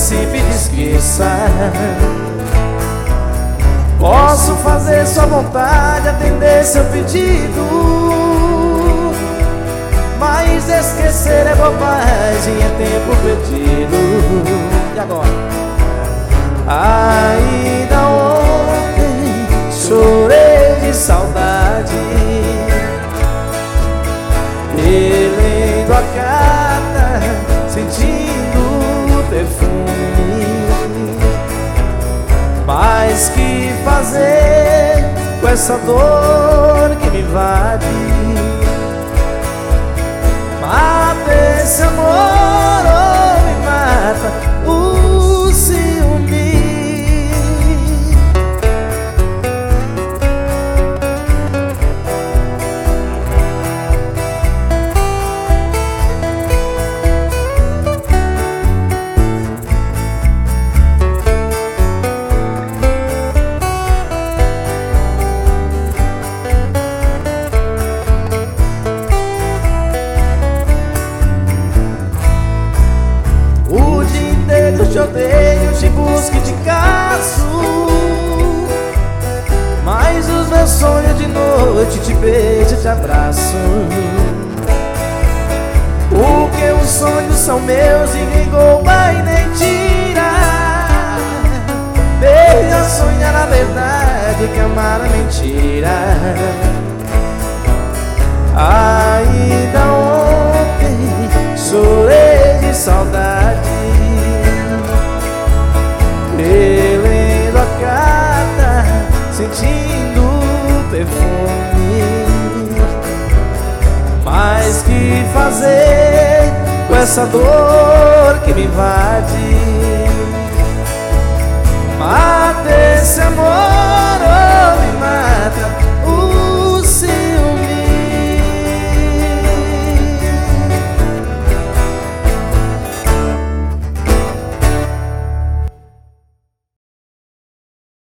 antecipe e esqueça. Posso fazer sua vontade, atender seu pedido, mas esquecer é bobagem, é tempo perdido. E agora? Ainda ontem chorei de saudade, relendo a carta, sentindo o perfume. Mas que fazer com essa dor que me invade? Mata esse amor ou me mata o ciúme. Eu te odeio, te busco e te caço, mas os meus sonhos de noite te beijo e te abraço. Porque os sonhos são meus e ninguém rouba e nem tira. Veja sonhar a verdade, que amar a mentira. Ainda ontem chorei de saudade, relendo a carta, sentindo o perfume. Mas que fazer com essa dor que me invade? Mata esse amor